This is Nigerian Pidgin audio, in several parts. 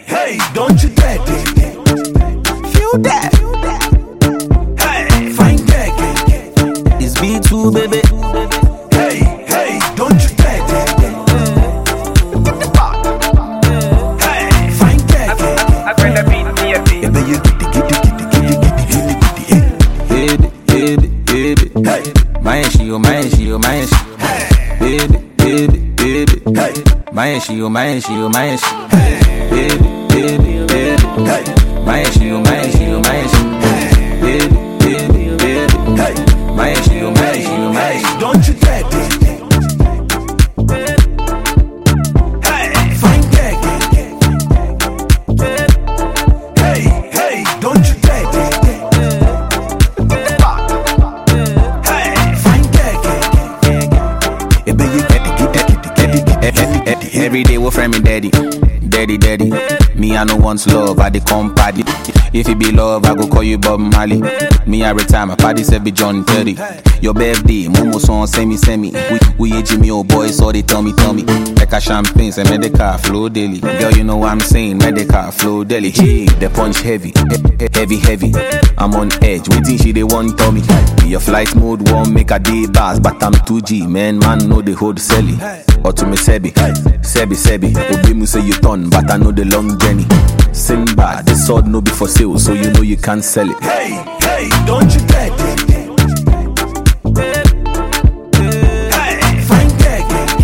hey, don't you dare. Feel that. Hey, fine girl. It's B2, baby. Hey, hey, don't you dare. Hey, fine girl. I bring the beat to your feet. Yeah, man, you get Baby. Hey, My she, oh, my she, oh, my she. Baby. hey, My she, oh, my she, oh, my she. hey, Baby. hey, My she, oh, my she, oh, my she. Baby. hey, My she, oh, my she, oh, my hey, she. don't you dare. Hey, fine girl. Hey, hey, don't you dare. Hey, fine girl. Yeah, man, you get Every day we friend me daddy. Me I no want love, I dey come party. If it be love, I go call you Bob Marley. Me every time I party say be John Terry. Your birthday, Momo son send me. We age me old boys, so they tell me. Like a champagne, say medical flow daily. Girl, you know what I'm saying, medical flow daily. Hey, the punch heavy. I'm on edge, waiting she they want tell me. Your flight mode won't make a day bars, but I'm 2G, man know they hold selly. Or to me Sebi, Obi mu say you turn, but I know the long journey. Sinbad, the sword no be for sale, so you know you can't sell it. Hey, hey, don't you dare. Hey, fine girl.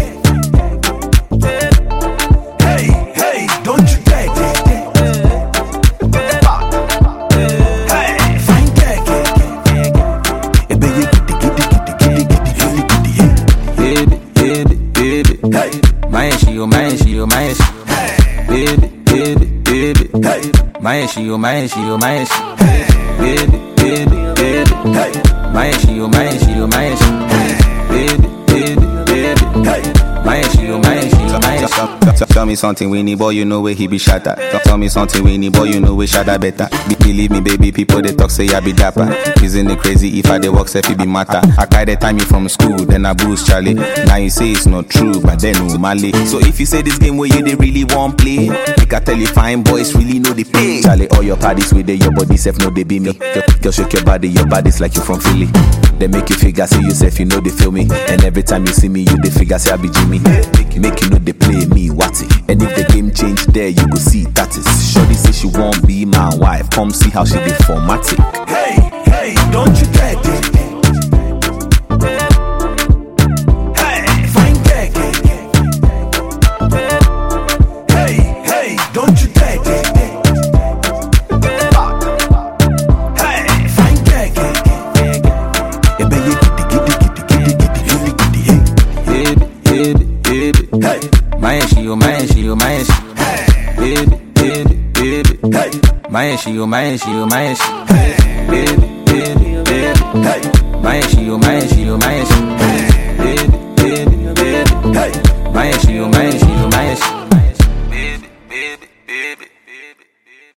Hey, hey, don't you dare. Hey, fine girl. Yeah, baby, Baby. hey, My she, oh, my she, oh, my she. Baby. hey, My she, oh, my she, oh, my she. hey, Baby. hey, My she, oh, my she, oh, my she. Baby. hey. My she, oh, my she, oh, my she. Tell me something, Winnie boy, you know where he be shatter. Tell me something, Winnie boy, you know where shatter better. Believe me, baby, people they talk say I be dapper. Isn't it crazy if I dey walk if it be matter? I carry the time you from school, then I boost Charlie. Now you say it's not true, but then no Mali. So if you say this game where you they really want play, make I tell you fine boys really know they play. Charlie, all your parties with your body self know they be me. Girl shake your body's like you from Philly. They make you figure say yourself, you know they feel me. And every time you see me, you they figure say I be Jimmy. Make you know they play me, what it? And if the game change there, you go see that is. Shorty say she won't be my wife. Come see how she be formatted. Hey, hey, don't you dare. Hey, fine girl. Hey, hey, don't you dare. Hey, fine girl. Yeah, baby, Baby. hey, My she, oh, my she, oh, my she. Baby. hey, My she, oh, my she, oh, my she. hey, Baby. hey, My she, oh, my she, oh, my she.